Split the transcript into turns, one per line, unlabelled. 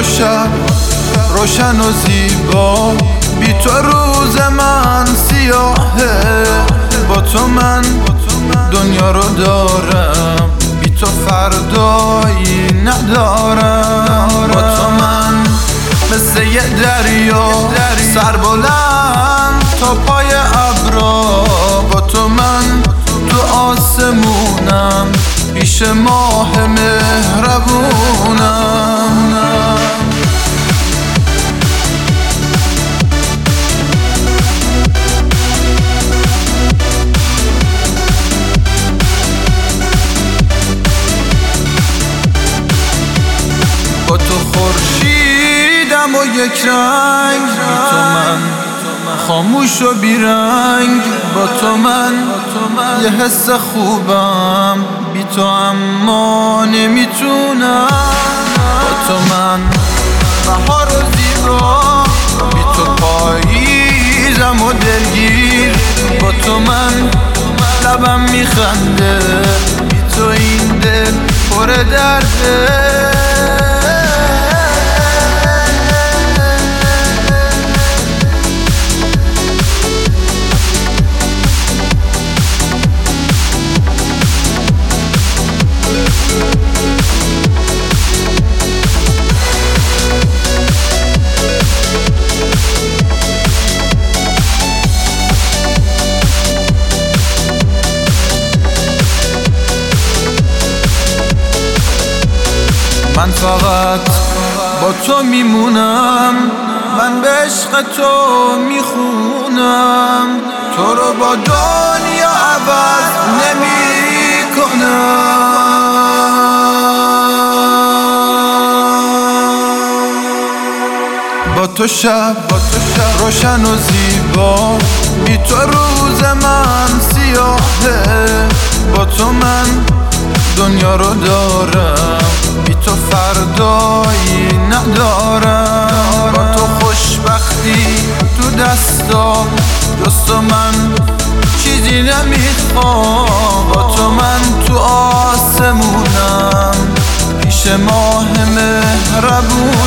شب روشن و زیبا، بی تو روز من سیاهه. با تو من دنیا رو دارم، بی تو فردایی ندارم. با تو من مثل یه دریا سربلند تا پای ابرا. با تو من تو آسمونم، پیش ماه مهربونم. با تو خورشیدم و یک رنگ، بی تو من خاموش و بیرنگ. با تو من یه حس خوبم، بی تو اما نمیتونم. با تو من بهار و زیبا، بی تو پاییزم و دلگیر. با تو من لبم میخنده، بی تو این دل پر درده. من فقط با تو میمونم، من به عشق تو میخونم. تو رو با دنیا عوض نمیکنم. با تو شب روشن و زیبا، بی تو روز من سیاهه. با تو من دنیا رو دارم، بی تو فردایی ندارم. با تو خوشبختی تو دستا، جز تو من چیزی نمیخوام. با تو من تو آسمونم، پیش ماه مهربون.